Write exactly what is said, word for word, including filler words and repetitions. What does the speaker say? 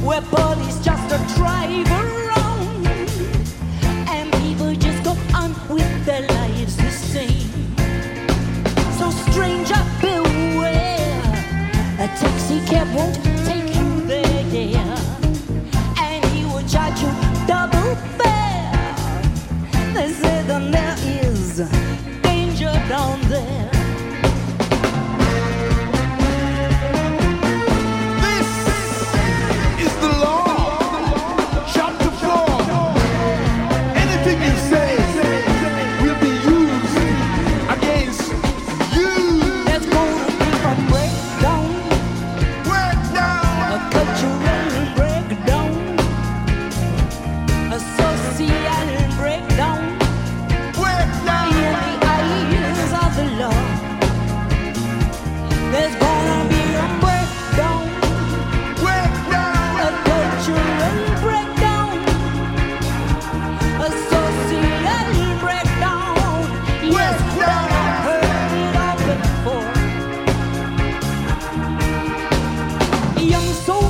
where police just a drive around, and people just go on with their lives the same. So stranger beware, a taxi cab won't take you there, yeah, and he will charge you double fare. They say that there is danger down there. Young soul